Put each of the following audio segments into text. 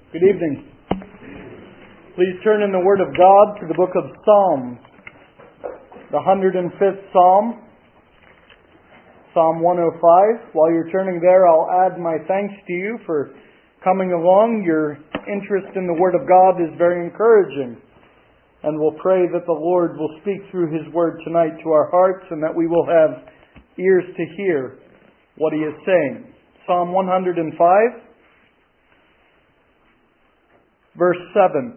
Good evening. Please turn in the Word of God to the book of Psalms, the 105th Psalm, Psalm 105. While you're turning there, I'll add my thanks to you for coming along. Your interest in the Word of God is very encouraging, and we'll pray that the Lord will speak through His Word tonight to our hearts and that we will have ears to hear what He is saying. Psalm 105. Verse 7.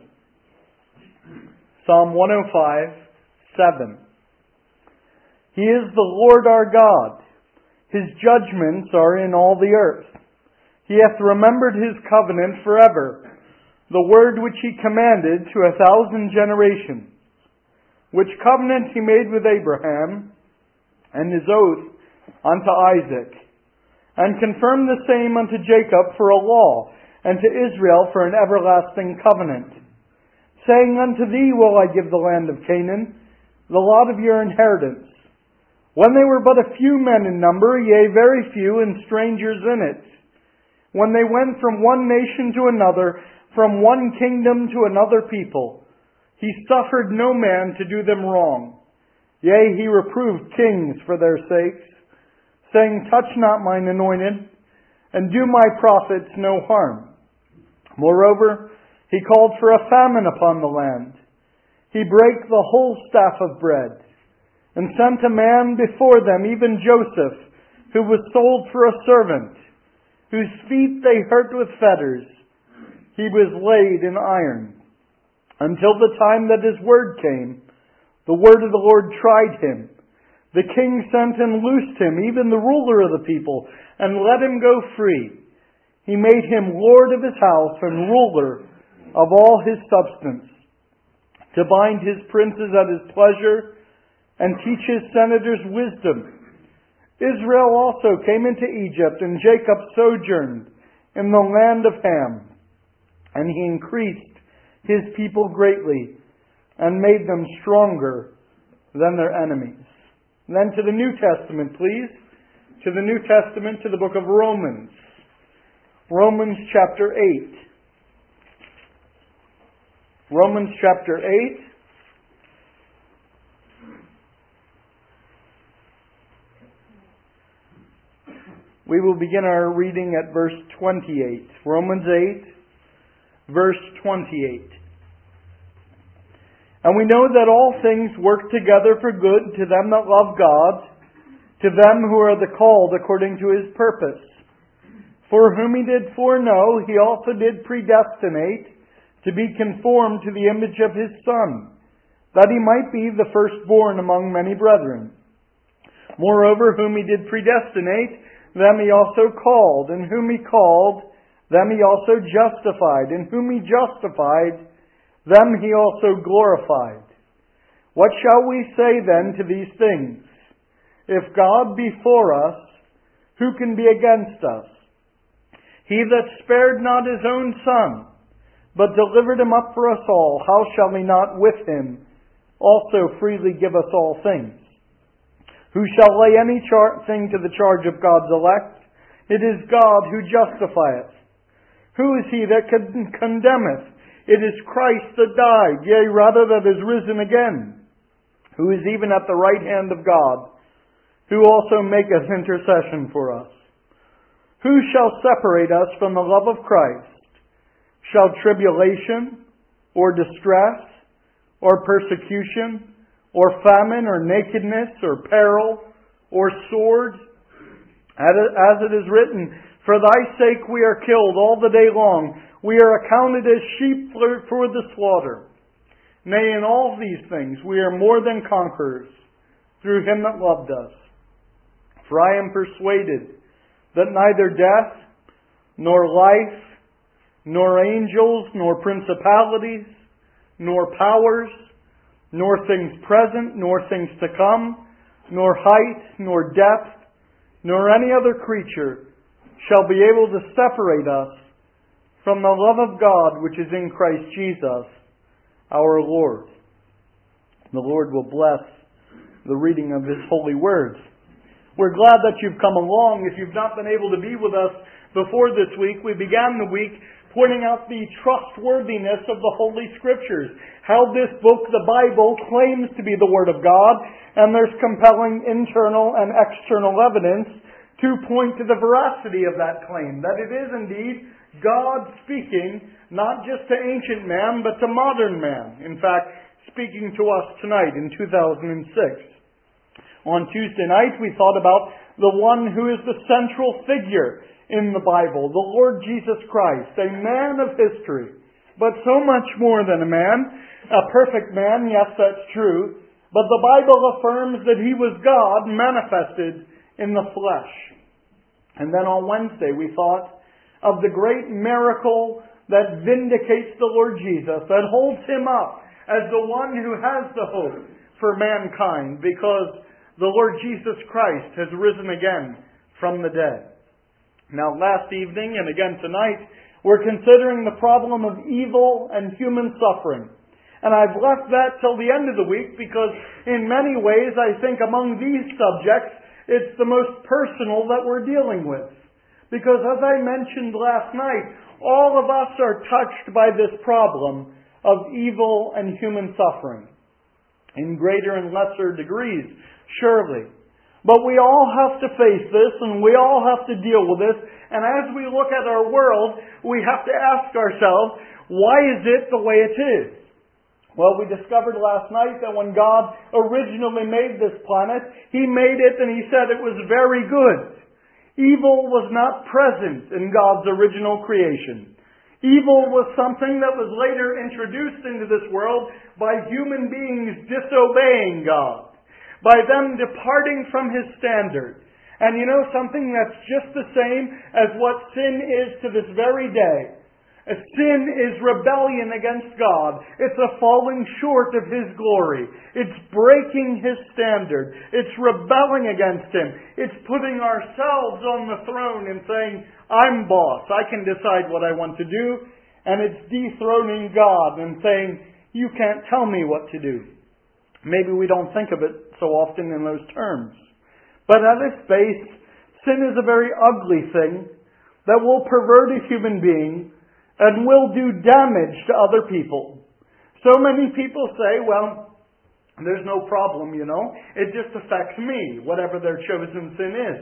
Psalm 105, 7. He is the Lord our God. His judgments are in all the earth. He hath remembered His covenant forever, the word which He commanded to 1,000 generations, which covenant He made with Abraham, and His oath unto Isaac, and confirmed the same unto Jacob for a law, and to Israel for an everlasting covenant, saying, Unto thee will I give the land of Canaan, the lot of your inheritance. When they were but a few men in number, yea, very few, and strangers in it. When they went from one nation to another, from one kingdom to another people, He suffered no man to do them wrong. Yea, He reproved kings for their sakes, saying, Touch not mine anointed, and do my prophets no harm. Moreover, He called for a famine upon the land. He brake the whole staff of bread, and sent a man before them, even Joseph, who was sold for a servant, whose feet they hurt with fetters. He was laid in iron, until the time that His word came. The word of the Lord tried Him. The king sent and loosed him, even the ruler of the people, and let him go free. He made him lord of his house and ruler of all his substance, to bind his princes at his pleasure and teach his senators wisdom. Israel also came into Egypt, and Jacob sojourned in the land of Ham. And He increased His people greatly and made them stronger than their enemies. Then to the New Testament, please. To the New Testament, to the book of Romans. Romans chapter 8. Romans chapter 8. We will begin our reading at verse 28. Romans 8, verse 28. And we know that all things work together for good to them that love God, to them who are the called according to His purpose. For whom He did foreknow, He also did predestinate to be conformed to the image of His Son, that He might be the firstborn among many brethren. Moreover, whom He did predestinate, them He also called, and whom He called, them He also justified, and whom He justified, them He also glorified. What shall we say then to these things? If God be for us, who can be against us? He that spared not His own Son, but delivered Him up for us all, how shall He not with Him also freely give us all things? Who shall lay any thing to the charge of God's elect? It is God who justifieth. Who is he that condemneth? It is Christ that died, yea, rather that is risen again, who is even at the right hand of God, who also maketh intercession for us. Who shall separate us from the love of Christ? Shall tribulation, or distress, or persecution, or famine, or nakedness, or peril, or sword? As it is written, For thy sake we are killed all the day long. We are accounted as sheep for the slaughter. Nay, in all these things we are more than conquerors, through Him that loved us. For I am persuaded that neither death, nor life, nor angels, nor principalities, nor powers, nor things present, nor things to come, nor height, nor depth, nor any other creature shall be able to separate us from the love of God which is in Christ Jesus, our Lord. The Lord will bless the reading of His holy words. We're glad that you've come along. If you've not been able to be with us before this week, we began the week pointing out the trustworthiness of the Holy Scriptures, how this book, the Bible, claims to be the Word of God, and there's compelling internal and external evidence to point to the veracity of that claim, that it is indeed God speaking, not just to ancient man, but to modern man. In fact, speaking to us tonight in 2006. On Tuesday night, we thought about the one who is the central figure in the Bible, the Lord Jesus Christ, a man of history, but so much more than a man, a perfect man, yes, that's true, but the Bible affirms that He was God manifested in the flesh. And then on Wednesday, we thought of the great miracle that vindicates the Lord Jesus, that holds Him up as the one who has the hope for mankind, because the Lord Jesus Christ has risen again from the dead. Now, last evening and again tonight, we're considering the problem of evil and human suffering. And I've left that till the end of the week because in many ways I think among these subjects it's the most personal that we're dealing with. Because as I mentioned last night, all of us are touched by this problem of evil and human suffering. In greater and lesser degrees, surely. But we all have to face this and we all have to deal with this. And as we look at our world, we have to ask ourselves, why is it the way it is? Well, we discovered last night that when God originally made this planet, He made it and He said it was very good. Evil was not present in God's original creation. Evil was something that was later introduced into this world by human beings disobeying God, by them departing from His standard. And you know something that's just the same as what sin is to this very day. A sin is rebellion against God. It's a falling short of His glory. It's breaking His standard. It's rebelling against Him. It's putting ourselves on the throne and saying, I'm boss. I can decide what I want to do. And it's dethroning God and saying, you can't tell me what to do. Maybe we don't think of it so often in those terms. But at its base, sin is a very ugly thing that will pervert a human being and will do damage to other people. So many people say, well, there's no problem, you know. It just affects me, whatever their chosen sin is.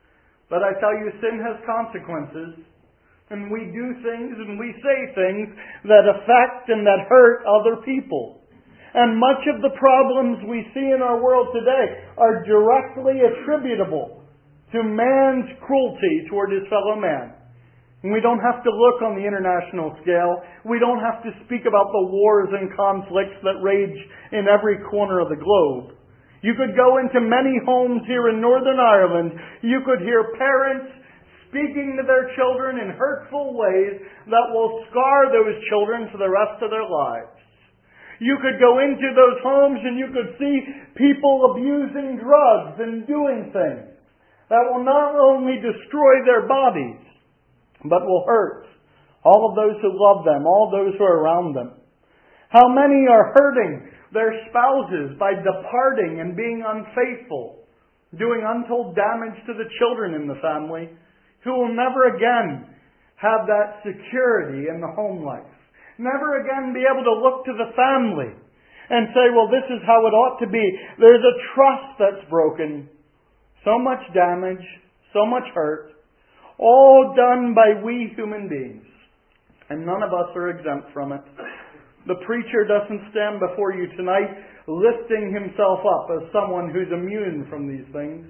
But I tell you, sin has consequences. And we do things and we say things that affect and that hurt other people. And much of the problems we see in our world today are directly attributable to man's cruelty toward his fellow man. And we don't have to look on the international scale. We don't have to speak about the wars and conflicts that rage in every corner of the globe. You could go into many homes here in Northern Ireland. You could hear parents speaking to their children in hurtful ways that will scar those children for the rest of their lives. You could go into those homes and you could see people abusing drugs and doing things that will not only destroy their bodies, but will hurt all of those who love them, all those who are around them. How many are hurting their spouses by departing and being unfaithful, doing untold damage to the children in the family, who will never again have that security in the home life. Never again be able to look to the family and say, well, this is how it ought to be. There's a trust that's broken. So much damage, so much hurt, all done by we human beings. And none of us are exempt from it. The preacher doesn't stand before you tonight lifting himself up as someone who's immune from these things.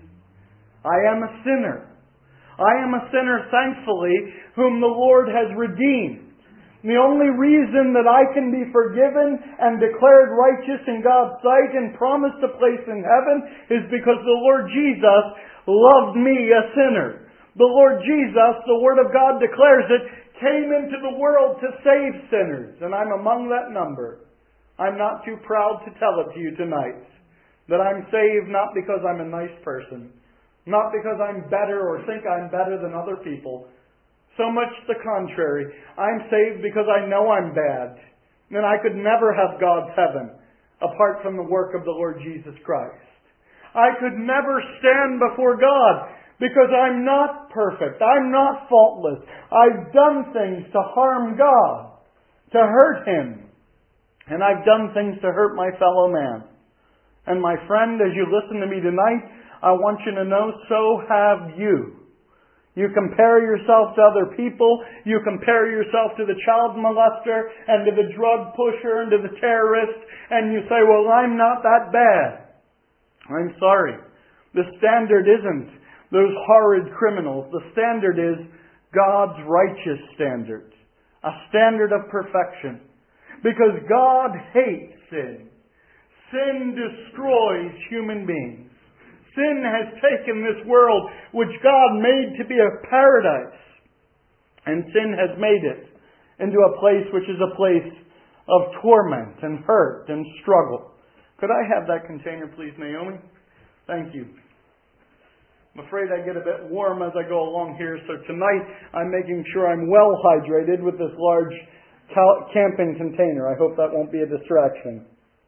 I am a sinner. I am a sinner, thankfully, whom the Lord has redeemed. The only reason that I can be forgiven and declared righteous in God's sight and promised a place in heaven is because the Lord Jesus loved me, a sinner. The Lord Jesus, the Word of God declares it, came into the world to save sinners, and I'm among that number. I'm not too proud to tell it to you tonight, that I'm saved not because I'm a nice person, not because I'm better or think I'm better than other people. So much the contrary. I'm saved because I know I'm bad, and I could never have God's heaven apart from the work of the Lord Jesus Christ. I could never stand before God Because I'm not perfect. I'm not faultless. I've done things to harm God, to hurt Him. And I've done things to hurt my fellow man. And my friend, as you listen to me tonight, I want you to know, so have you. You compare yourself to other people. You compare yourself to the child molester and to the drug pusher and to the terrorist. And you say, well, I'm not that bad. I'm sorry. The standard isn't those horrid criminals. The standard is God's righteous standard. A standard of perfection. Because God hates sin. Sin destroys human beings. Sin has taken this world which God made to be a paradise. And sin has made it into a place which is a place of torment and hurt and struggle. Could I have that container, please, Naomi? Thank you. I'm afraid I get a bit warm as I go along here, so tonight I'm making sure I'm well hydrated with this large camping container. I hope that won't be a distraction.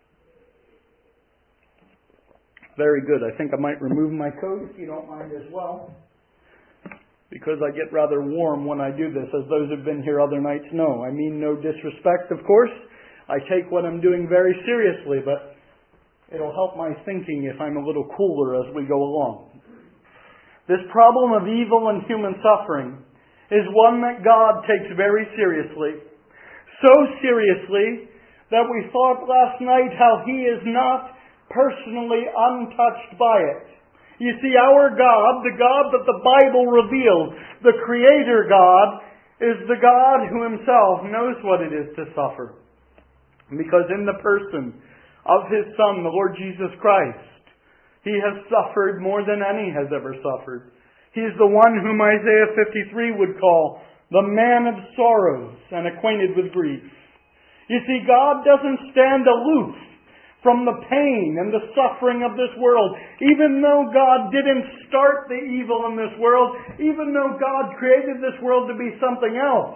Very good. I think I might remove my coat if you don't mind as well, because I get rather warm when I do this, as those who've been here other nights know. I mean no disrespect, of course. I take what I'm doing very seriously, but it'll help my thinking if I'm a little cooler as we go along. This problem of evil and human suffering is one that God takes very seriously. So seriously that we thought last night how He is not personally untouched by it. You see, our God, the God that the Bible reveals, the Creator God, is the God who Himself knows what it is to suffer. Because in the person of His Son, the Lord Jesus Christ, He has suffered more than any has ever suffered. He is the one whom Isaiah 53 would call the man of sorrows and acquainted with grief. You see, God doesn't stand aloof from the pain and the suffering of this world. Even though God didn't start the evil in this world, even though God created this world to be something else,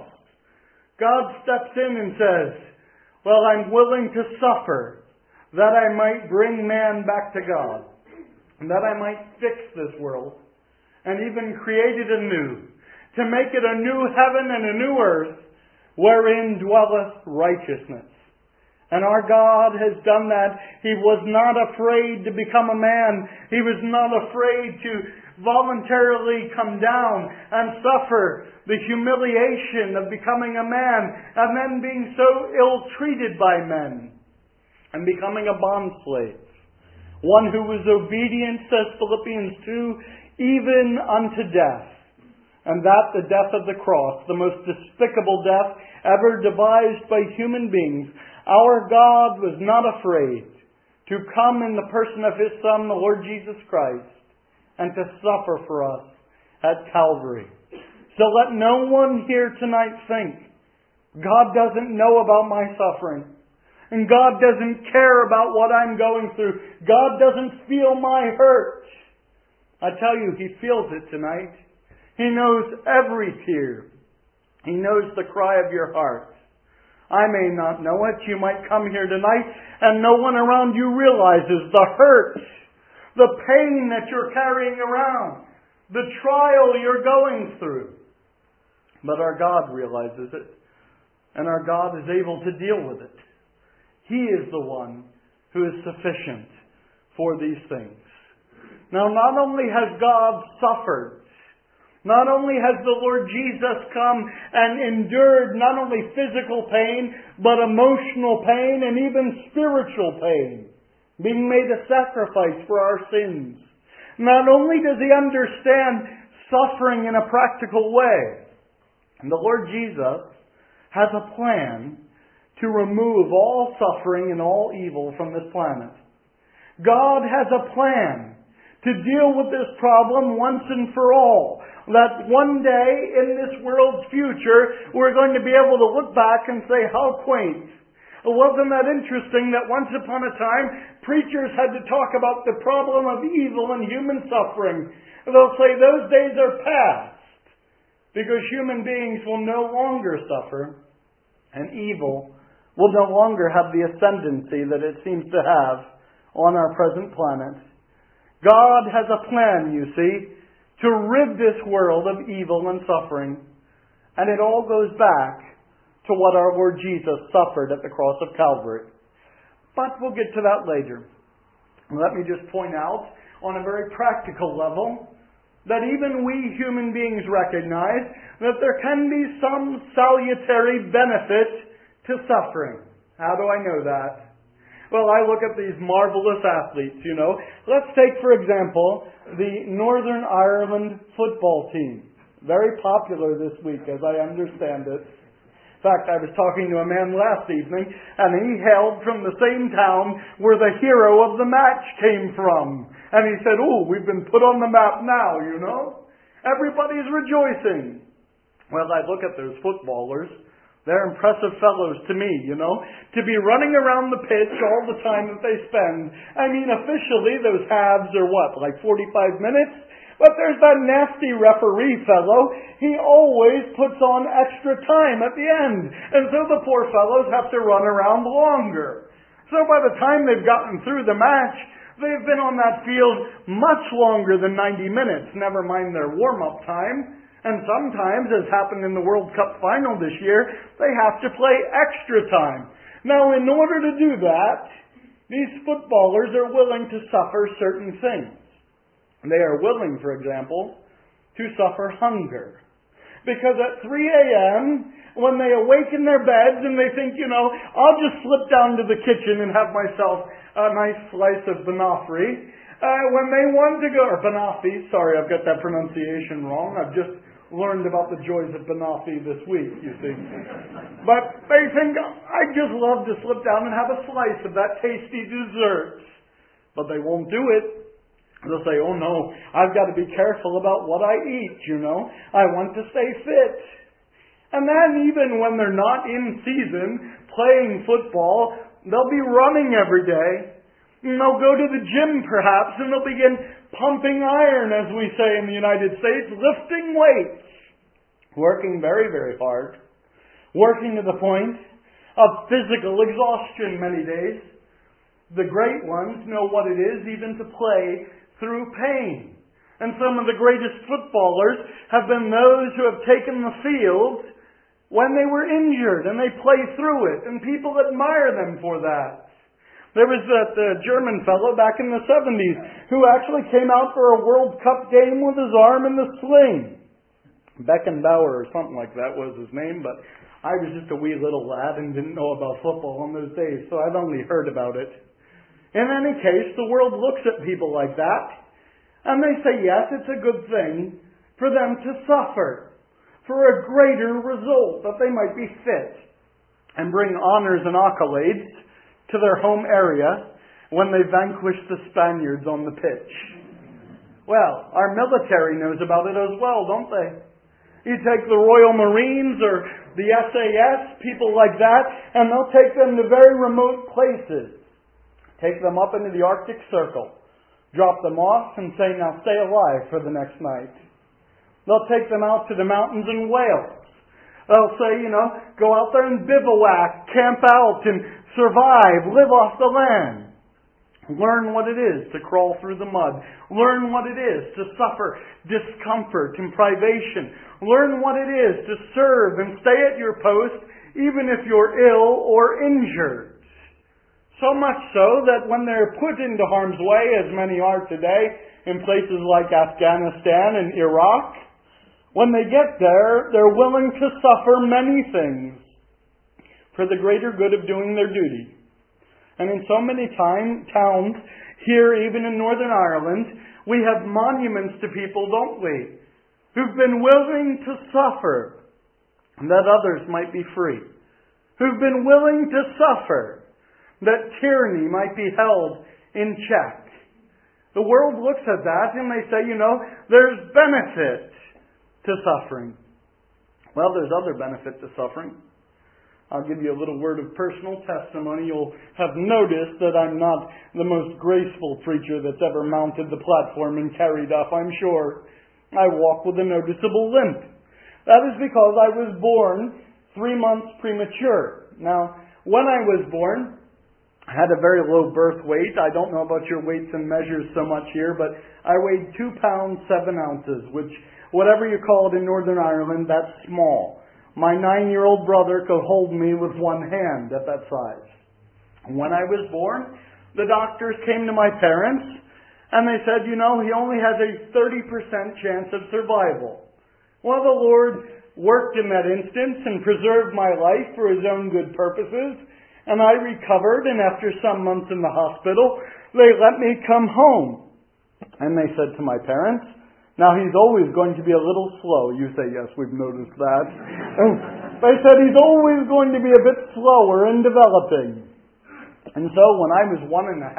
God steps in and says, well, I'm willing to suffer that I might bring man back to God. And that I might fix this world and even create it anew, to make it a new heaven and a new earth wherein dwelleth righteousness. And our God has done that. He was not afraid to become a man. He was not afraid to voluntarily come down and suffer the humiliation of becoming a man and then being so ill-treated by men and becoming a bondslave. One who was obedient, says Philippians 2, even unto death. And that the death of the cross, the most despicable death ever devised by human beings. Our God was not afraid to come in the person of His Son, the Lord Jesus Christ, and to suffer for us at Calvary. So let no one here tonight think, God doesn't know about my suffering. And God doesn't care about what I'm going through. God doesn't feel my hurt. I tell you, He feels it tonight. He knows every tear. He knows the cry of your heart. I may not know it. You might come here tonight and no one around you realizes the hurt, the pain that you're carrying around, the trial you're going through. But our God realizes it. And our God is able to deal with it. He is the one who is sufficient for these things. Now, not only has God suffered, not only has the Lord Jesus come and endured not only physical pain, but emotional pain and even spiritual pain, being made a sacrifice for our sins. Not only does He understand suffering in a practical way, and the Lord Jesus has a plan to remove all suffering and all evil from this planet. God has a plan to deal with this problem once and for all. That one day in this world's future, we're going to be able to look back and say, how quaint. Wasn't that interesting that once upon a time, preachers had to talk about the problem of evil and human suffering. They'll say those days are past, because human beings will no longer suffer, and evil will no longer have the ascendancy that it seems to have on our present planet. God has a plan, you see, to rid this world of evil and suffering. And it all goes back to what our Lord Jesus suffered at the cross of Calvary. But we'll get to that later. Let me just point out, on a very practical level, that even we human beings recognize that there can be some salutary benefit to suffering. How do I know that? Well, I look at these marvelous athletes, Let's take, for example, the Northern Ireland football team. Very popular this week, as I understand it. In fact, I was talking to a man last evening, and he hailed from the same town where the hero of the match came from. And he said, we've been put on the map now, Everybody's rejoicing. Well, I look at those footballers. They're impressive fellows to me, To be running around the pitch all the time that they spend. I mean, officially, those halves are like 45 minutes? But there's that nasty referee fellow. He always puts on extra time at the end. And so the poor fellows have to run around longer. So by the time they've gotten through the match, they've been on that field much longer than 90 minutes, never mind their warm-up time. And sometimes, as happened in the World Cup final this year, they have to play extra time. Now, in order to do that, these footballers are willing to suffer certain things. They are willing, for example, to suffer hunger. Because at 3 a.m., when they awaken their beds and they think, I'll just slip down to the kitchen and have myself a nice slice of banoffee. When they want to go, or banoffee, sorry, I've got that pronunciation wrong. I've just learned about the joys of banoffee this week, you see. But they think, I'd just love to slip down and have a slice of that tasty dessert. But they won't do it. They'll say, oh no, I've got to be careful about what I eat, I want to stay fit. And then even when they're not in season playing football, they'll be running every day. And they'll go to the gym perhaps and they'll begin pumping iron, as we say in the United States, lifting weights. Working very, very hard. Working to the point of physical exhaustion many days. The great ones know what it is even to play through pain. And some of the greatest footballers have been those who have taken the field when they were injured and they play through it, and people admire them for that. There was that German fellow back in the 70s who actually came out for a World Cup game with his arm in the sling. Beckenbauer or something like that was his name, but I was just a wee little lad and didn't know about football in those days, so I've only heard about it. In any case, the world looks at people like that, and they say, yes, it's a good thing for them to suffer, for a greater result, that they might be fit, and bring honors and accolades to their home area when they vanquish the Spaniards on the pitch. Well, our military knows about it as well, don't they? You take the Royal Marines or the SAS, people like that, and they'll take them to very remote places. Take them up into the Arctic Circle. Drop them off and say, now stay alive for the next night. They'll take them out to the mountains in Wales. They'll say, go out there and bivouac, camp out and survive, live off the land. Learn what it is to crawl through the mud. Learn what it is to suffer discomfort and privation. Learn what it is to serve and stay at your post even if you're ill or injured. So much so that when they're put into harm's way, as many are today, in places like Afghanistan and Iraq, when they get there, they're willing to suffer many things for the greater good of doing their duty. And in so many towns, here even in Northern Ireland, we have monuments to people, don't we, who've been willing to suffer that others might be free. Who've been willing to suffer that tyranny might be held in check. The world looks at that and they say, there's benefit to suffering. Well, there's other benefit to suffering. I'll give you a little word of personal testimony. You'll have noticed that I'm not the most graceful preacher that's ever mounted the platform and carried up, I'm sure. I walk with a noticeable limp. That is because I was born 3 months premature. Now, when I was born, I had a very low birth weight. I don't know about your weights and measures so much here, but I weighed 2 pounds 7 ounces, which, whatever you call it in Northern Ireland, that's small. My 9-year-old brother could hold me with one hand at that size. When I was born, the doctors came to my parents and they said, he only has a 30% chance of survival. Well, the Lord worked in that instance and preserved my life for His own good purposes. And I recovered, and after some months in the hospital, they let me come home. And they said to my parents, now he's always going to be a little slow. You say, yes, we've noticed that. They said he's always going to be a bit slower in developing. And so when I was 1.5,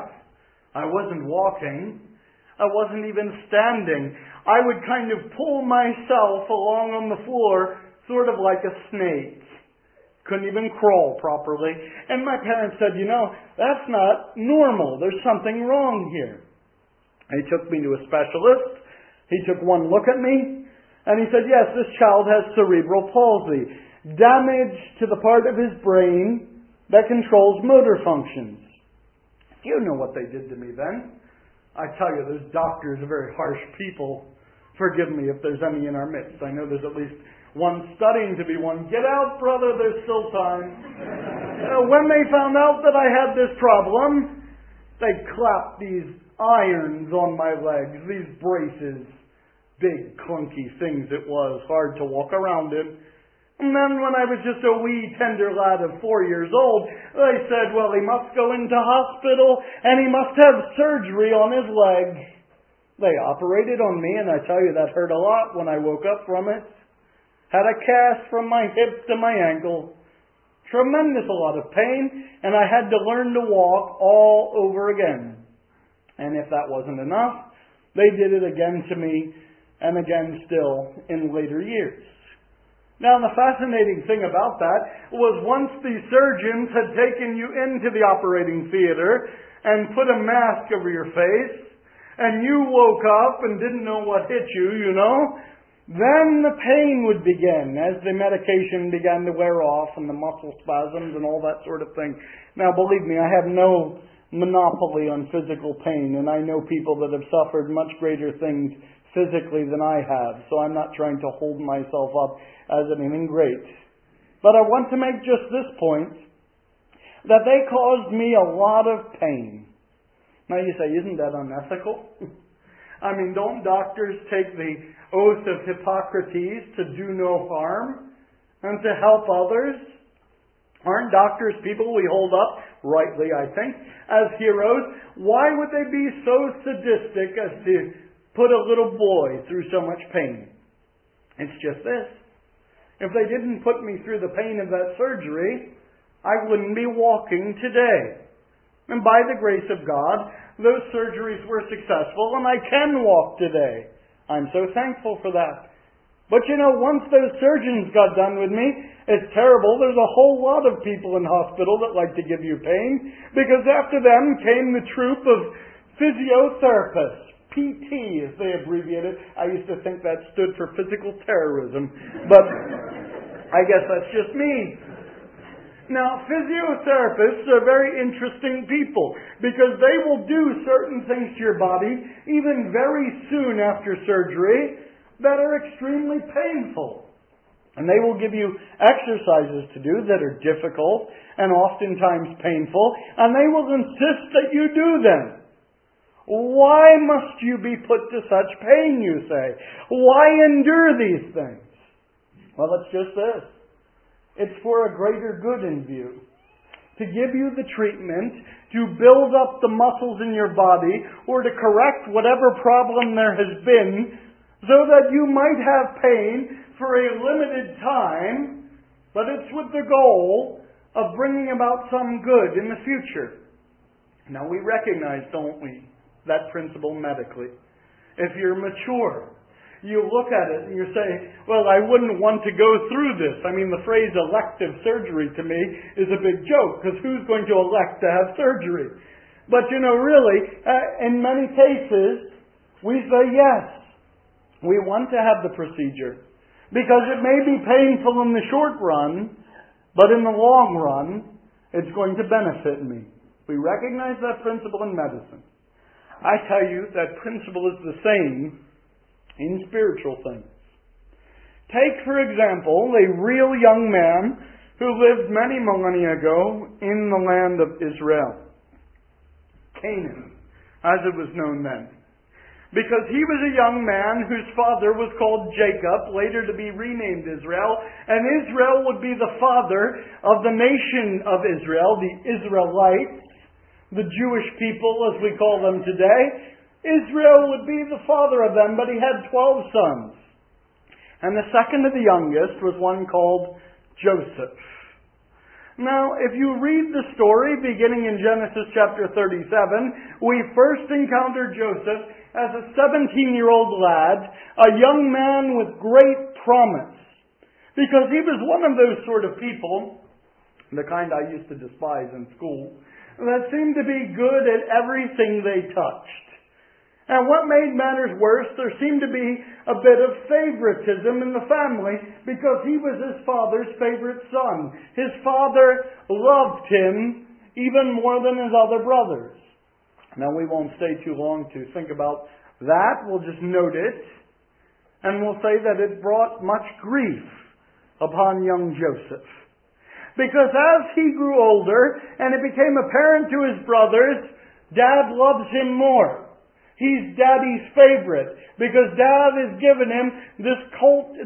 I wasn't walking. I wasn't even standing. I would kind of pull myself along on the floor, sort of like a snake. Couldn't even crawl properly. And my parents said, that's not normal. There's something wrong here. He took me to a specialist. He took one look at me. And he said, yes, this child has cerebral palsy. Damage to the part of his brain that controls motor functions. You know what they did to me then. I tell you, those doctors are very harsh people. Forgive me if there's any in our midst. I know there's at least one studying to be one. Get out, brother, there's still time. When they found out that I had this problem, they clapped these irons on my legs, these braces. Big, clunky things it was, hard to walk around in. And then when I was just a wee, tender lad of 4 years old, they said, well, he must go into hospital and he must have surgery on his leg. They operated on me, and I tell you, that hurt a lot when I woke up from it. Had a cast from my hip to my ankle. Tremendous a lot of pain, and I had to learn to walk all over again. And if that wasn't enough, they did it again to me, and again still in later years. Now, the fascinating thing about that was once the surgeons had taken you into the operating theater and put a mask over your face, and you woke up and didn't know what hit you, then the pain would begin as the medication began to wear off and the muscle spasms and all that sort of thing. Now, believe me, I have no monopoly on physical pain, and I know people that have suffered much greater things physically than I have, so I'm not trying to hold myself up as anything great. But I want to make just this point, that they caused me a lot of pain. Now you say, isn't that unethical? I mean, don't doctors take the oath of Hippocrates to do no harm and to help others? Aren't doctors people we hold up, rightly I think, as heroes? Why would they be so sadistic as to put a little boy through so much pain? It's just this. If they didn't put me through the pain of that surgery, I wouldn't be walking today. And by the grace of God, those surgeries were successful and I can walk today. I'm so thankful for that. But once those surgeons got done with me, it's terrible. There's a whole lot of people in hospital that like to give you pain, because after them came the troop of physiotherapists. PT, as they abbreviate it. I used to think that stood for physical terrorism, but I guess that's just me. Now, physiotherapists are very interesting people because they will do certain things to your body even very soon after surgery that are extremely painful. And they will give you exercises to do that are difficult and oftentimes painful, and they will insist that you do them. Why must you be put to such pain, you say? Why endure these things? Well, it's just this. It's for a greater good in view. To give you the treatment, to build up the muscles in your body, or to correct whatever problem there has been, so that you might have pain for a limited time, but it's with the goal of bringing about some good in the future. Now we recognize, don't we, that principle medically. If you're mature, you look at it and you say, well, I wouldn't want to go through this. I mean, the phrase elective surgery to me is a big joke, because who's going to elect to have surgery? But really, in many cases, we say yes. We want to have the procedure, because it may be painful in the short run, but in the long run, it's going to benefit me. We recognize that principle in medicine. I tell you, that principle is the same in spiritual things. Take, for example, a real young man who lived many millennia ago in the land of Israel. Canaan, as it was known then. Because he was a young man whose father was called Jacob, later to be renamed Israel, and Israel would be the father of the nation of Israel, the Israelites, the Jewish people as we call them today. Israel would be the father of them, but he had 12 sons. And the second of the youngest was one called Joseph. Now, if you read the story beginning in Genesis chapter 37, we first encounter Joseph as a 17-year-old lad, a young man with great promise. Because he was one of those sort of people, the kind I used to despise in school, that seemed to be good at everything they touched. And what made matters worse, there seemed to be a bit of favoritism in the family because he was his father's favorite son. His father loved him even more than his other brothers. Now we won't stay too long to think about that. We'll just note it. And we'll say that it brought much grief upon young Joseph. Because as he grew older and it became apparent to his brothers, Dad loves him more. He's Daddy's favorite because Dad has given him this coat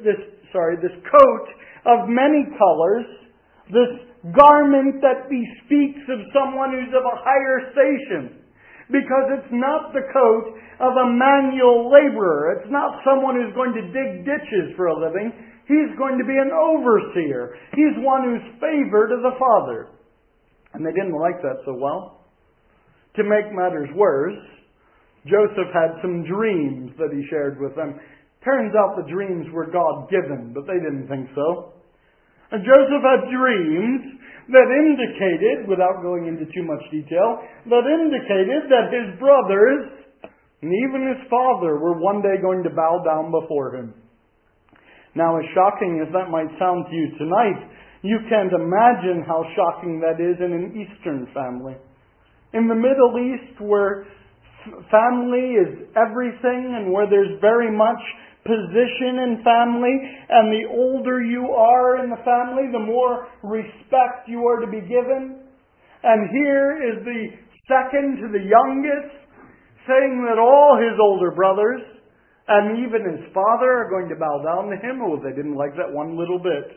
of many colors, this garment that bespeaks of someone who's of a higher station. Because it's not the coat of a manual laborer. It's not someone who's going to dig ditches for a living. He's going to be an overseer. He's one who's favored of the Father. And they didn't like that so well. To make matters worse, Joseph had some dreams that he shared with them. Turns out the dreams were God-given, but they didn't think so. And Joseph had dreams that indicated, without going into too much detail, that indicated that his brothers, and even his father, were one day going to bow down before him. Now, as shocking as that might sound to you tonight, you can't imagine how shocking that is in an Eastern family. In the Middle East, where family is everything and where there's very much position in family, and the older you are in the family, the more respect you are to be given. And here is the second to the youngest saying that all his older brothers and even his father are going to bow down to him. Oh, they didn't like that one little bit.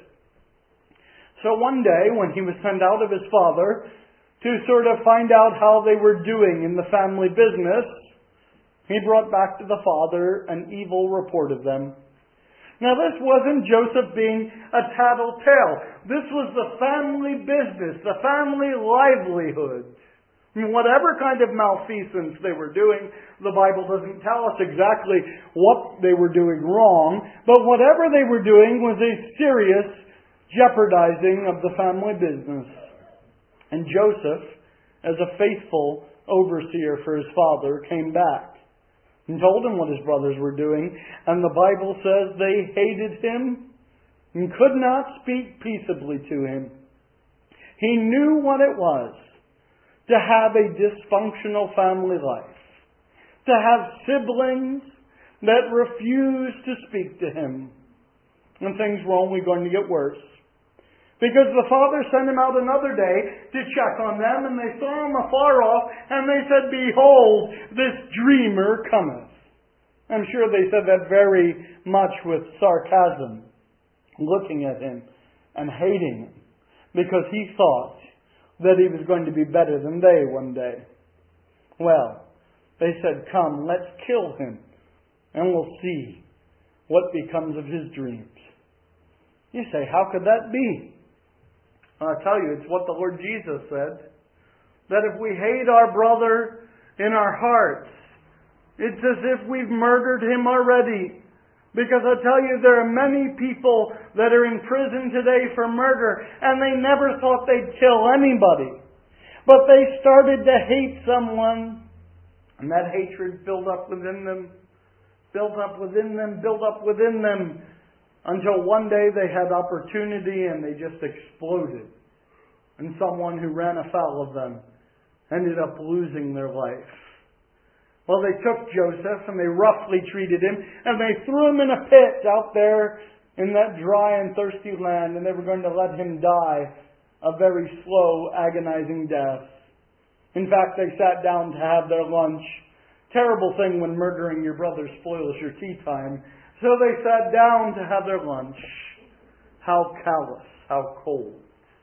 So one day, when he was sent out of his father to sort of find out how they were doing in the family business, he brought back to the father an evil report of them. Now this wasn't Joseph being a tattletale. This was the family business, the family livelihood. Whatever kind of malfeasance they were doing, the Bible doesn't tell us exactly what they were doing wrong, but whatever they were doing was a serious jeopardizing of the family business. And Joseph, as a faithful overseer for his father, came back and told him what his brothers were doing. And the Bible says they hated him and could not speak peaceably to him. He knew what it was to have a dysfunctional family life, to have siblings that refused to speak to him. And things were only going to get worse. Because the father sent him out another day to check on them, and they saw him afar off, and they said, "Behold, this dreamer cometh." I'm sure they said that very much with sarcasm, looking at him and hating him, because he thought that he was going to be better than they one day. Well, they said, "Come, let's kill him, and we'll see what becomes of his dreams." You say, how could that be? I'll tell you, it's what the Lord Jesus said. That if we hate our brother in our hearts, it's as if we've murdered him already. Because I tell you, there are many people that are in prison today for murder, and they never thought they'd kill anybody. But they started to hate someone, and that hatred built up within them, built up within them, built up within them, until one day they had opportunity and they just exploded. And someone who ran afoul of them ended up losing their life. Well, they took Joseph and they roughly treated him and they threw him in a pit out there in that dry and thirsty land, and they were going to let him die a very slow, agonizing death. In fact, they sat down to have their lunch. Terrible thing when murdering your brother spoils your tea time. So they sat down to have their lunch. How callous, how cold.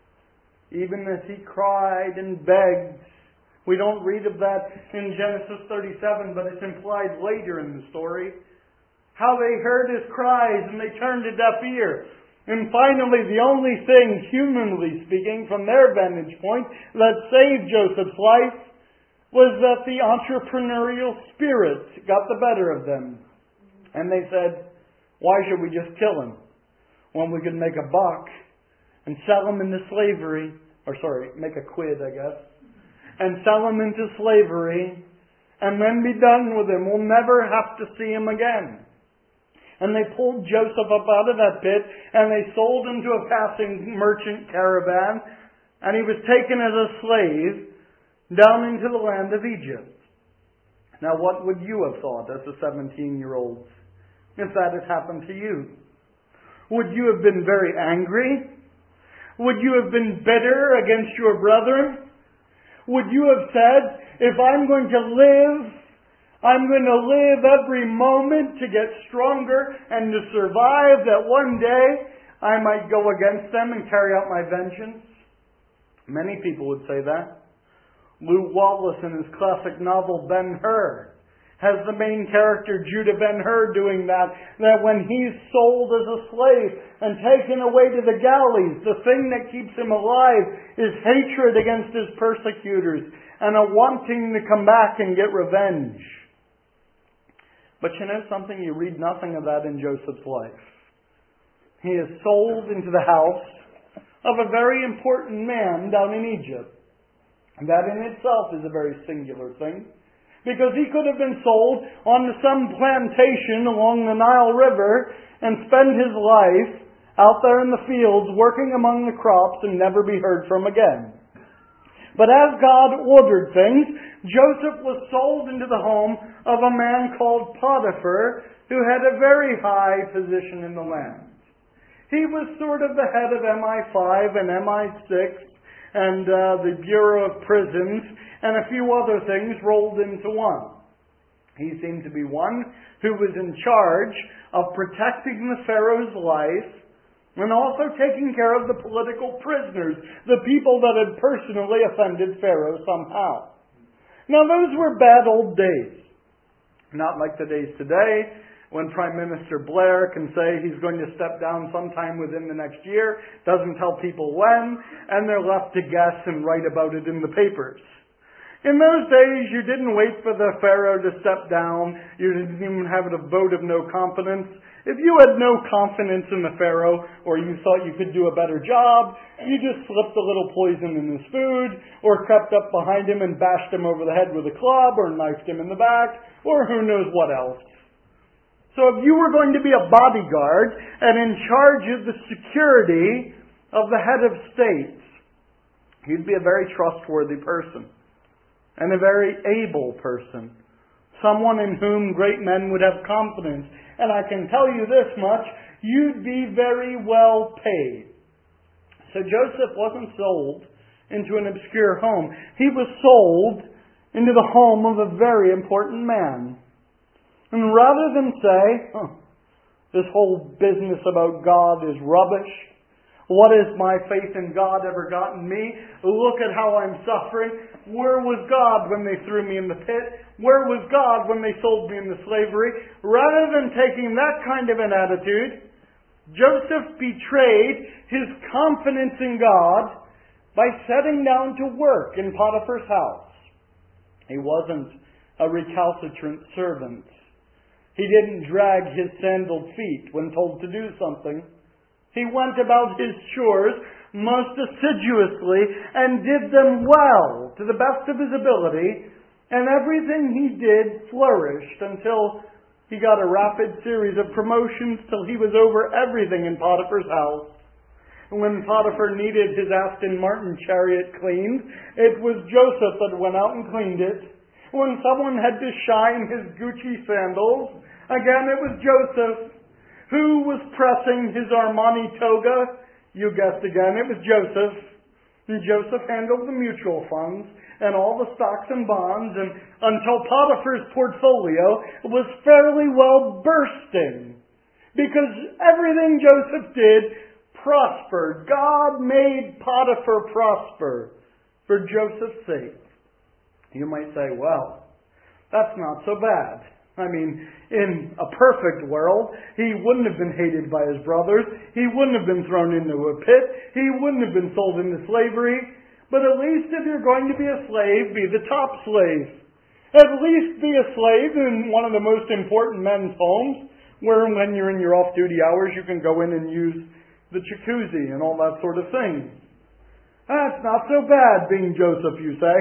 Even as he cried and begged. We don't read of that in Genesis 37, but it's implied later in the story. How they heard his cries and they turned a deaf ear. And finally, the only thing, humanly speaking, from their vantage point, that saved Joseph's life was that the entrepreneurial spirit got the better of them. And they said, why should we just kill him when we could make a buck and sell him into slavery? Make a quid, I guess. And sell him into slavery and then be done with him. We'll never have to see him again. And they pulled Joseph up out of that pit and they sold him to a passing merchant caravan, and he was taken as a slave down into the land of Egypt. Now, what would you have thought as a 17-year-old if that had happened to you? Would you have been very angry? Would you have been bitter against your brethren? Would you have said, if I'm going to live, I'm going to live every moment to get stronger and to survive, that one day I might go against them and carry out my vengeance? Many people would say that. Lew Wallace, in his classic novel Ben-Hur, has the main character Judah Ben-Hur doing that when he's sold as a slave and taken away to the galleys, the thing that keeps him alive is hatred against his persecutors and a wanting to come back and get revenge. But you know something? You read nothing of that in Joseph's life. He is sold into the house of a very important man down in Egypt. And that in itself is a very singular thing. Because he could have been sold onto some plantation along the Nile River and spend his life out there in the fields working among the crops and never be heard from again. But as God ordered things, Joseph was sold into the home of a man called Potiphar, who had a very high position in the land. He was sort of the head of MI5 and MI6 and the Bureau of Prisons and a few other things rolled into one. He seemed to be one who was in charge of protecting the Pharaoh's life and also taking care of the political prisoners, the people that had personally offended Pharaoh somehow. Now, those were bad old days. Not like the days today, when Prime Minister Blair can say he's going to step down sometime within the next year, doesn't tell people when, and they're left to guess and write about it in the papers. In those days, you didn't wait for the Pharaoh to step down. You didn't even have a vote of no confidence. If you had no confidence in the Pharaoh, or you thought you could do a better job, you just slipped a little poison in his food, or crept up behind him and bashed him over the head with a club, or knifed him in the back, or who knows what else. So if you were going to be a bodyguard and in charge of the security of the head of state, you'd be a very trustworthy person and a very able person, someone in whom great men would have confidence. And I can tell you this much, you'd be very well paid. So Joseph wasn't sold into an obscure home. He was sold into the home of a very important man. And rather than say, this whole business about God is rubbish, what has my faith in God ever gotten me? Look at how I'm suffering. Where was God when they threw me in the pit? Where was God when they sold me into slavery? Rather than taking that kind of an attitude, Joseph betrayed his confidence in God by setting down to work in Potiphar's house. He wasn't a recalcitrant servant. He didn't drag his sandaled feet when told to do something. He went about his chores most assiduously and did them well to the best of his ability, and everything he did flourished until he got a rapid series of promotions till he was over everything in Potiphar's house. When Potiphar needed his Aston Martin chariot cleaned, it was Joseph that went out and cleaned it. When someone had to shine his Gucci sandals, again it was Joseph. Who was pressing his Armani toga? You guessed again, it was Joseph. And Joseph handled the mutual funds and all the stocks and bonds, and until Potiphar's portfolio was fairly well bursting. Because everything Joseph did prospered. God made Potiphar prosper for Joseph's sake. You might say, well, that's not so bad. I mean, in a perfect world, he wouldn't have been hated by his brothers. He wouldn't have been thrown into a pit. He wouldn't have been sold into slavery. But at least if you're going to be a slave, be the top slave. At least be a slave in one of the most important men's homes, where when you're in your off-duty hours, you can go in and use the jacuzzi and all that sort of thing. That's not so bad being Joseph, you say.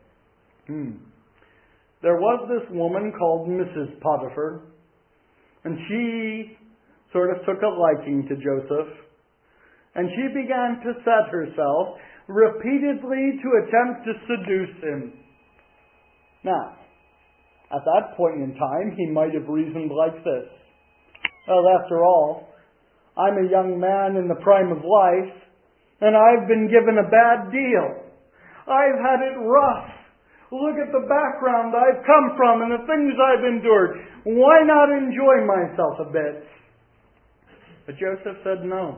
There was this woman called Mrs. Potiphar, and she sort of took a liking to Joseph, and she began to set herself repeatedly to attempt to seduce him. Now, at that point in time, he might have reasoned like this. Well, after all, I'm a young man in the prime of life, and I've been given a bad deal. I've had it rough. Look at the background I've come from and the things I've endured. Why not enjoy myself a bit? But Joseph said no.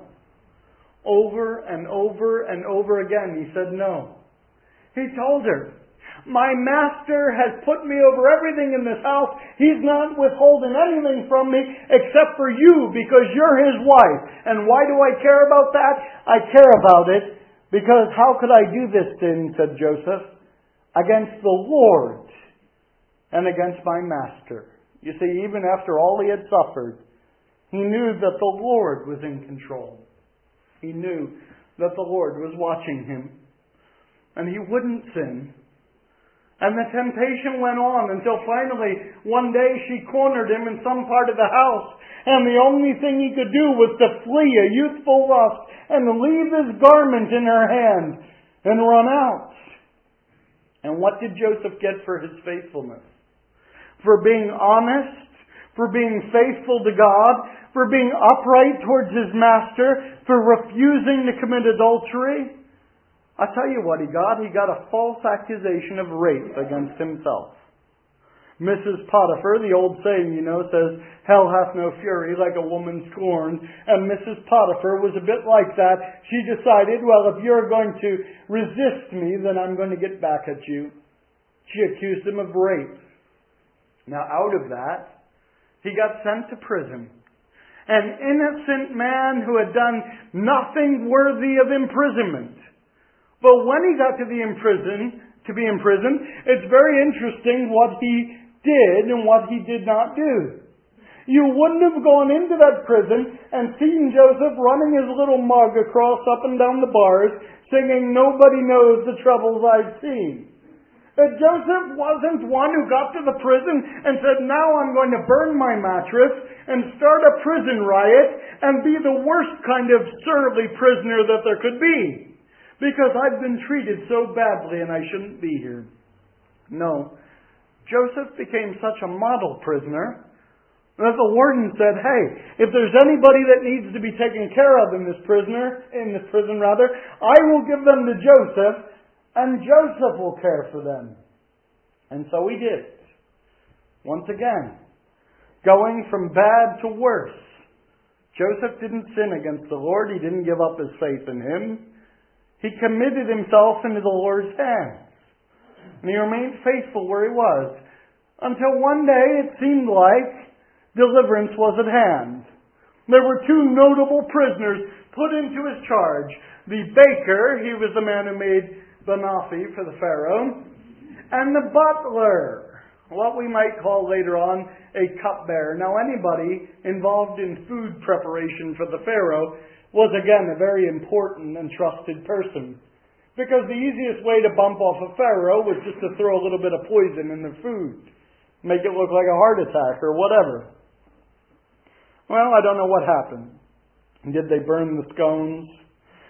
Over and over and over again he said no. He told her, my master has put me over everything in this house. He's not withholding anything from me except for you because you're his wife. And why do I care about that? I care about it because how could I do this sin, said Joseph, against the Lord and against my master. You see, even after all he had suffered, he knew that the Lord was in control. He knew that the Lord was watching him. And he wouldn't sin. And the temptation went on until finally one day she cornered him in some part of the house. And the only thing he could do was to flee a youthful lust and leave his garment in her hand and run out. And what did Joseph get for his faithfulness? For being honest, for being faithful to God, for being upright towards his master, for refusing to commit adultery? I'll tell you what he got. He got a false accusation of rape against himself. Mrs. Potiphar, the old saying, says, hell hath no fury like a woman scorned. And Mrs. Potiphar was a bit like that. She decided, well, if you're going to resist me, then I'm going to get back at you. She accused him of rape. Now, out of that, he got sent to prison. An innocent man who had done nothing worthy of imprisonment. But when he got to be in prison, it's very interesting what he did and what he did not do. You wouldn't have gone into that prison and seen Joseph running his little mug across up and down the bars, singing, nobody knows the troubles I've seen. Joseph wasn't one who got to the prison and said, now I'm going to burn my mattress and start a prison riot and be the worst kind of surly prisoner that there could be, because I've been treated so badly and I shouldn't be here. No. Joseph became such a model prisoner that the warden said, hey, if there's anybody that needs to be taken care of in this prison, I will give them to Joseph, and Joseph will care for them. And so he did. Once again, going from bad to worse. Joseph didn't sin against the Lord. He didn't give up his faith in him. He committed himself into the Lord's hands. And he remained faithful where he was. Until one day it seemed like deliverance was at hand. There were two notable prisoners put into his charge. The baker, he was the man who made banoffee for the Pharaoh. And the butler, what we might call later on a cupbearer. Now anybody involved in food preparation for the Pharaoh was again a very important and trusted person. Because the easiest way to bump off a pharaoh was just to throw a little bit of poison in the food. Make it look like a heart attack or whatever. Well, I don't know what happened. Did they burn the scones?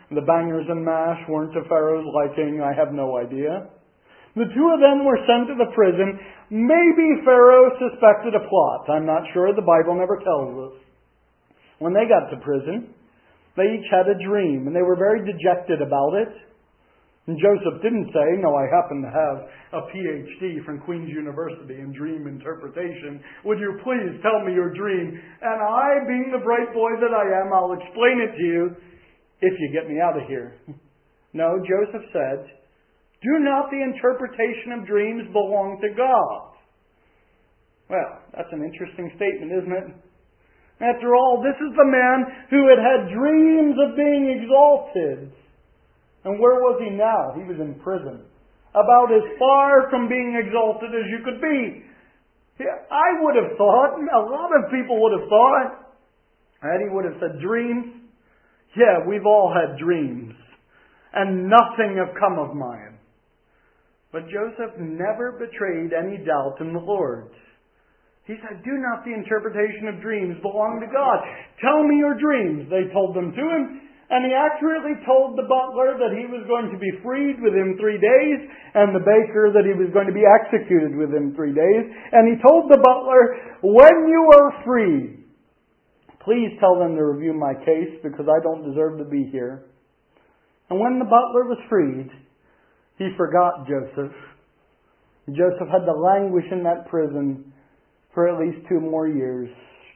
The bangers and mash weren't to Pharaoh's liking, I have no idea. The two of them were sent to the prison. Maybe Pharaoh suspected a plot. I'm not sure. The Bible never tells us. When they got to prison, they each had a dream, and they were very dejected about it. And Joseph didn't say, no, I happen to have a PhD from Queen's University in dream interpretation. Would you please tell me your dream? And I, being the bright boy that I am, I'll explain it to you if you get me out of here. No, Joseph said, do not the interpretation of dreams belong to God? Well, that's an interesting statement, isn't it? After all, this is the man who had had dreams of being exalted. And where was he now? He was in prison. About as far from being exalted as you could be. I would have thought, a lot of people would have thought, that he would have said, dreams? Yeah, we've all had dreams. And nothing have come of mine. But Joseph never betrayed any doubt in the Lord. He said, do not the interpretation of dreams belong to God? Tell me your dreams. They told them to him. And he accurately told the butler that he was going to be freed within 3 days, and the baker that he was going to be executed within 3 days. And he told the butler, when you are free, please tell them to review my case, because I don't deserve to be here. And when the butler was freed, he forgot Joseph. Joseph had to languish in that prison for at least 2 more years.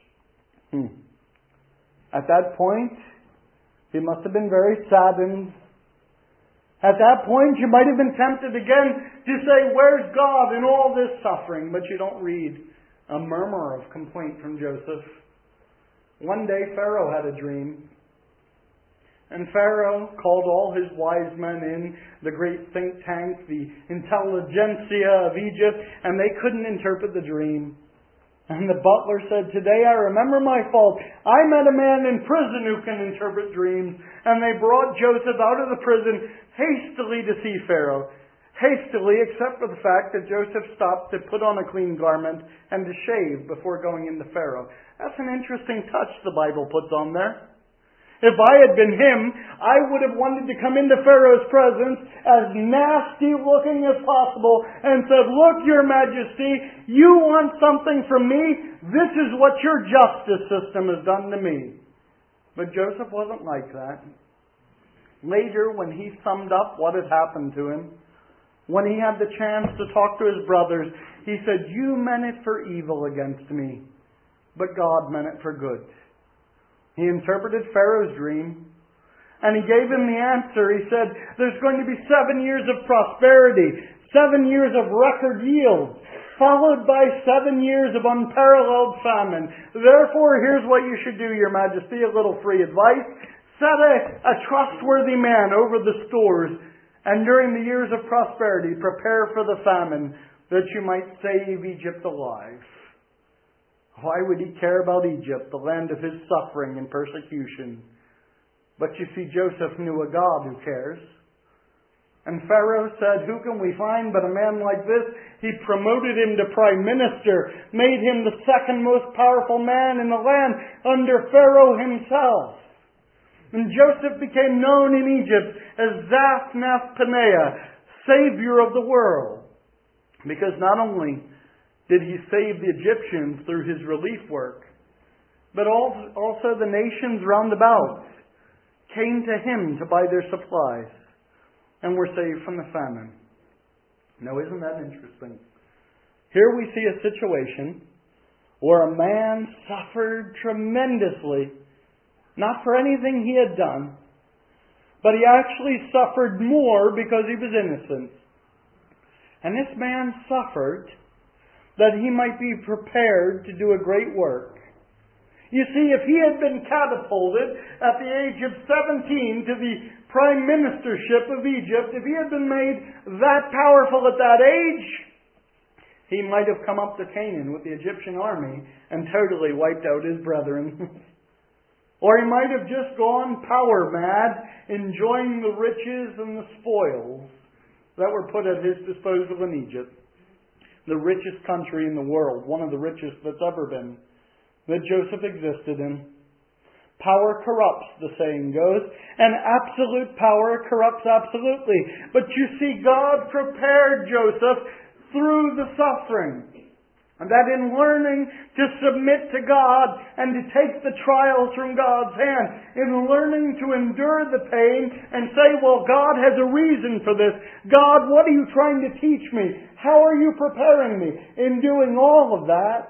At that point, he must have been very saddened. At that point, you might have been tempted again to say, where's God in all this suffering? But you don't read a murmur of complaint from Joseph. One day, Pharaoh had a dream. And Pharaoh called all his wise men in, the great think tank, the intelligentsia of Egypt, and they couldn't interpret the dream. And the butler said, today I remember my fault. I met a man in prison who can interpret dreams. And they brought Joseph out of the prison hastily to see Pharaoh. Hastily, except for the fact that Joseph stopped to put on a clean garment and to shave before going into Pharaoh. That's an interesting touch the Bible puts on there. If I had been him, I would have wanted to come into Pharaoh's presence as nasty looking as possible and said, look, your majesty, you want something from me? This is what your justice system has done to me. But Joseph wasn't like that. Later, when he summed up what had happened to him, when he had the chance to talk to his brothers, he said, you meant it for evil against me, but God meant it for good. He interpreted Pharaoh's dream, and he gave him the answer. He said, there's going to be 7 years of prosperity, 7 years of record yield, followed by 7 years of unparalleled famine. Therefore, here's what you should do, your majesty, a little free advice. Set a trustworthy man over the stores, and during the years of prosperity, prepare for the famine, that you might save Egypt alive. Why would he care about Egypt, the land of his suffering and persecution? But you see, Joseph knew a God who cares. And Pharaoh said, who can we find but a man like this? He promoted him to prime minister, made him the second most powerful man in the land under Pharaoh himself. And Joseph became known in Egypt as Zaphnath-Paneah, Savior of the world. Because not only did he save the Egyptians through his relief work, but also the nations round about came to him to buy their supplies and were saved from the famine. Now, isn't that interesting? Here we see a situation where a man suffered tremendously, not for anything he had done, but he actually suffered more because he was innocent. And this man suffered that he might be prepared to do a great work. You see, if he had been catapulted at the age of 17 to the prime ministership of Egypt, if he had been made that powerful at that age, he might have come up to Canaan with the Egyptian army and totally wiped out his brethren. Or he might have just gone power mad, enjoying the riches and the spoils that were put at his disposal in Egypt. The richest country in the world, one of the richest that's ever been, that Joseph existed in. Power corrupts, the saying goes, and absolute power corrupts absolutely. But you see, God prepared Joseph through the suffering. And that in learning to submit to God and to take the trials from God's hand, in learning to endure the pain and say, well, God has a reason for this. God, what are you trying to teach me? How are you preparing me? In doing all of that,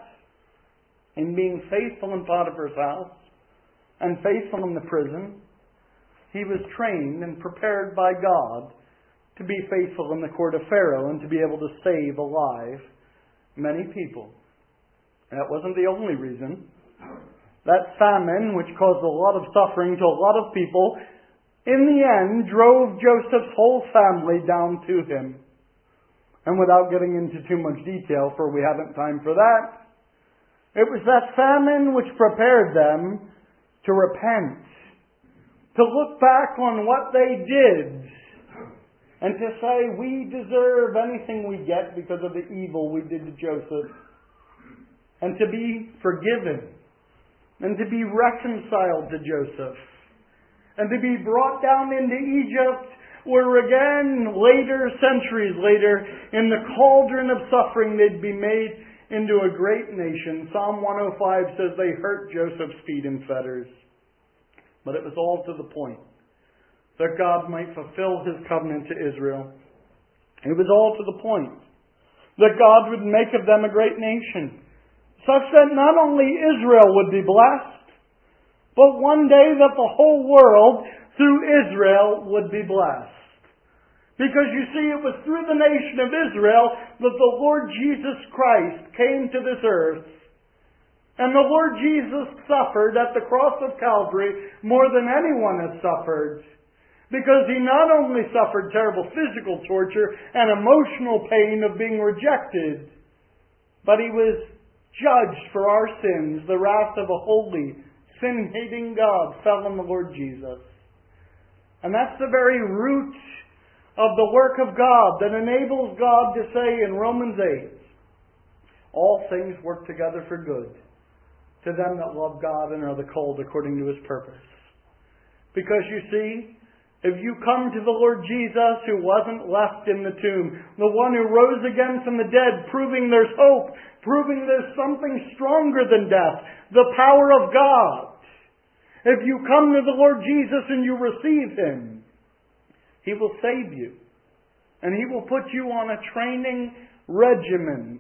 in being faithful in Potiphar's house and faithful in the prison, he was trained and prepared by God to be faithful in the court of Pharaoh and to be able to save alive many people. That wasn't the only reason. That famine, which caused a lot of suffering to a lot of people, in the end drove Joseph's whole family down to him. And without getting into too much detail, for we haven't time for that, it was that famine which prepared them to repent, to look back on what they did, and to say, we deserve anything we get because of the evil we did to Joseph. And to be forgiven. And to be reconciled to Joseph. And to be brought down into Egypt, where again, later, centuries later, in the cauldron of suffering, they'd be made into a great nation. Psalm 105 says they hurt Joseph's feet in fetters. But it was all to the point that God might fulfill His covenant to Israel. It was all to the point that God would make of them a great nation, such that not only Israel would be blessed, but one day that the whole world through Israel would be blessed. Because you see, it was through the nation of Israel that the Lord Jesus Christ came to this earth. And the Lord Jesus suffered at the cross of Calvary more than anyone has suffered. Because He not only suffered terrible physical torture and emotional pain of being rejected, but He was judged for our sins. The wrath of a holy, sin-hating God fell on the Lord Jesus. And that's the very root of the work of God that enables God to say in Romans 8, all things work together for good to them that love God and are the called according to His purpose. Because you see, if you come to the Lord Jesus, who wasn't left in the tomb, the one who rose again from the dead, proving there's hope, proving there's something stronger than death, the power of God. If you come to the Lord Jesus and you receive Him, He will save you. And He will put you on a training regimen.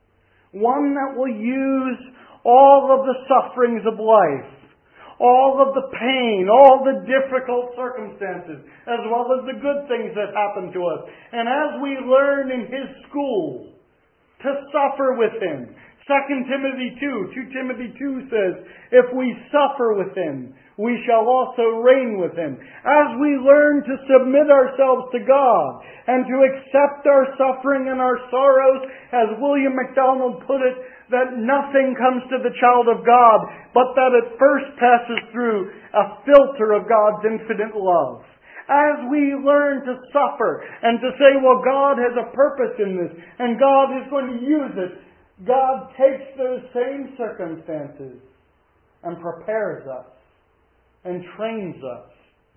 One that will use all of the sufferings of life, all of the pain, all the difficult circumstances, as well as the good things that happen to us. And as we learn in His school to suffer with Him, 2 Timothy 2 says, if we suffer with Him, we shall also reign with Him. As we learn to submit ourselves to God and to accept our suffering and our sorrows, as William MacDonald put it, that nothing comes to the child of God, but that it first passes through a filter of God's infinite love. As we learn to suffer and to say, well, God has a purpose in this, and God is going to use it, God takes those same circumstances and prepares us and trains us.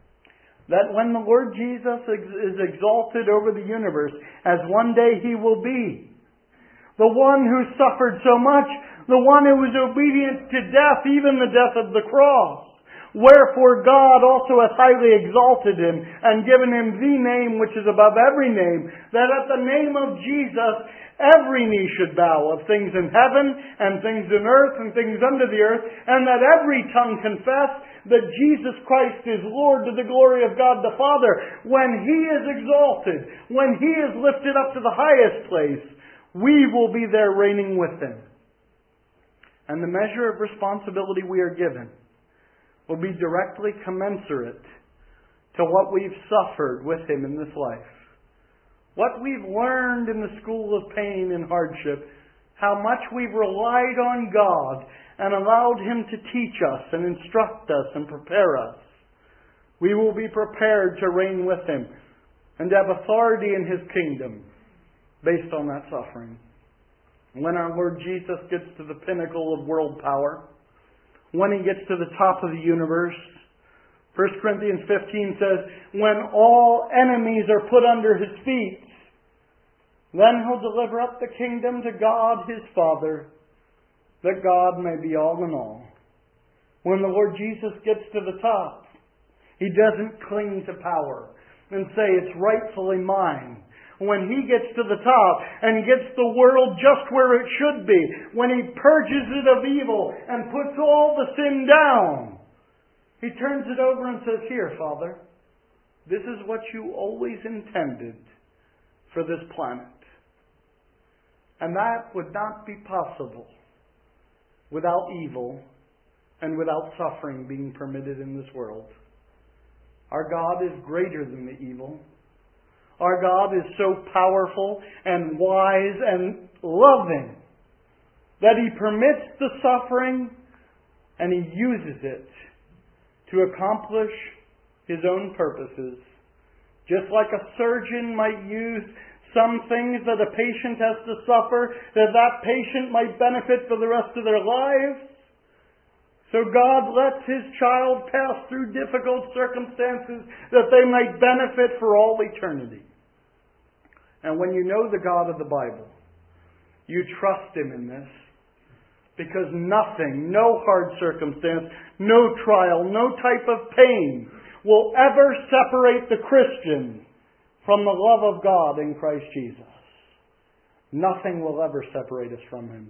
That when the Lord Jesus is exalted over the universe, as one day He will be, the one who suffered so much, the one who was obedient to death, even the death of the cross. Wherefore God also hath highly exalted Him, and given Him the name which is above every name, that at the name of Jesus every knee should bow, of things in heaven, and things in earth, and things under the earth, and that every tongue confess that Jesus Christ is Lord, to the glory of God the Father. When He is exalted, when He is lifted up to the highest place, we will be there reigning with Him. And the measure of responsibility we are given will be directly commensurate to what we've suffered with Him in this life. What we've learned in the school of pain and hardship, how much we've relied on God and allowed Him to teach us and instruct us and prepare us. We will be prepared to reign with Him and to have authority in His kingdom based on that suffering. When our Lord Jesus gets to the pinnacle of world power, when He gets to the top of the universe. 1 Corinthians 15 says, when all enemies are put under His feet, then He'll deliver up the kingdom to God His Father, that God may be all in all. When the Lord Jesus gets to the top, He doesn't cling to power and say it's rightfully mine. When He gets to the top and gets the world just where it should be, when He purges it of evil and puts all the sin down, He turns it over and says, here, Father, this is what you always intended for this planet. And that would not be possible without evil and without suffering being permitted in this world. Our God is greater than the evil. Our God is so powerful and wise and loving that He permits the suffering and He uses it to accomplish His own purposes. Just like a surgeon might use some things that a patient has to suffer, that patient might benefit for the rest of their lives. So God lets His child pass through difficult circumstances that they might benefit for all eternity. And when you know the God of the Bible, you trust Him in this. Because nothing, no hard circumstance, no trial, no type of pain will ever separate the Christian from the love of God in Christ Jesus. Nothing will ever separate us from Him.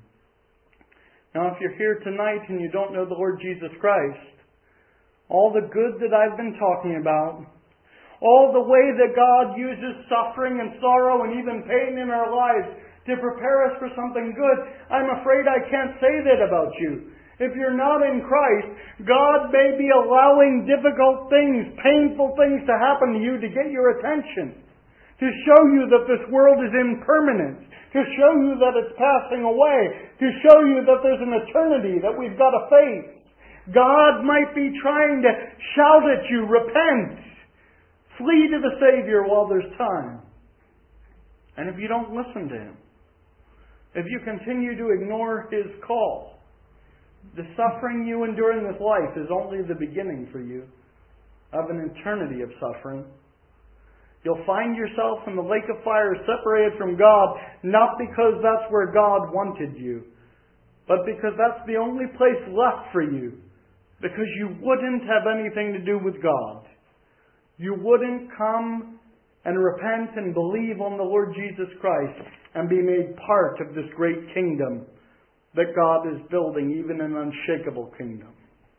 Now, if you're here tonight and you don't know the Lord Jesus Christ, all the good that I've been talking about, all the way that God uses suffering and sorrow and even pain in our lives to prepare us for something good, I'm afraid I can't say that about you. If you're not in Christ, God may be allowing difficult things, painful things to happen to you to get your attention, to show you that this world is impermanent, to show you that it's passing away, to show you that there's an eternity that we've got to face. God might be trying to shout at you, repent, flee to the Savior while there's time. And if you don't listen to Him, if you continue to ignore His call, the suffering you endure in this life is only the beginning for you of an eternity of suffering. You'll find yourself in the lake of fire separated from God, not because that's where God wanted you, but because that's the only place left for you, because you wouldn't have anything to do with God. You wouldn't come and repent and believe on the Lord Jesus Christ and be made part of this great kingdom that God is building, even an unshakable kingdom.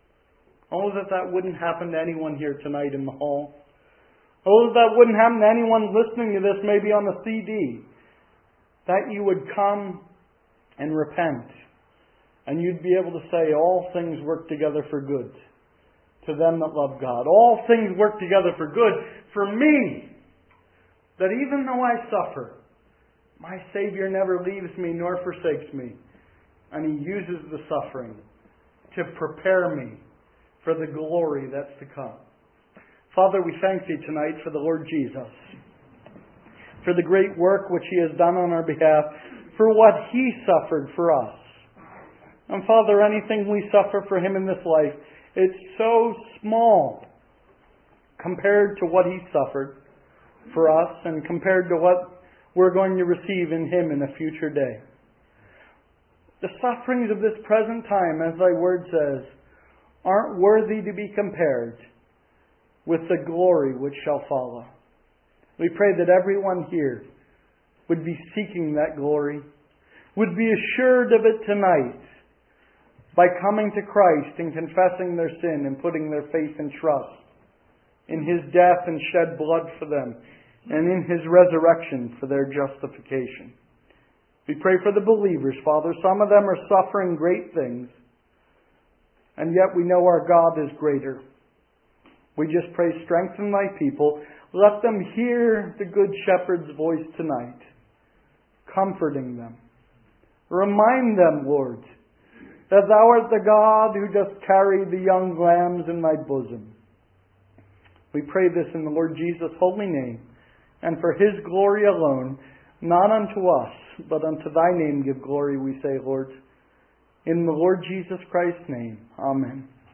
Oh, that wouldn't happen to anyone here tonight in the hall. Oh, that wouldn't happen to anyone listening to this, maybe on a CD. That you would come and repent. And you'd be able to say, all things work together for good to them that love God. All things work together for good for me. That even though I suffer, my Savior never leaves me nor forsakes me. And He uses the suffering to prepare me for the glory that's to come. Father, we thank Thee tonight for the Lord Jesus, for the great work which He has done on our behalf, for what He suffered for us. And Father, anything we suffer for Him in this life, it's so small compared to what He suffered for us and compared to what we're going to receive in Him in a future day. The sufferings of this present time, as Thy Word says, aren't worthy to be compared with the glory which shall follow. We pray that everyone here would be seeking that glory, would be assured of it tonight by coming to Christ and confessing their sin and putting their faith and trust in His death and shed blood for them and in His resurrection for their justification. We pray for the believers, Father. Some of them are suffering great things, and yet we know our God is greater. We just pray, strengthen Thy people. Let them hear the Good Shepherd's voice tonight, comforting them. Remind them, Lord, that Thou art the God who dost carry the young lambs in Thy bosom. We pray this in the Lord Jesus' holy name, and for His glory alone, not unto us, but unto Thy name give glory, we say, Lord. In the Lord Jesus Christ's name. Amen.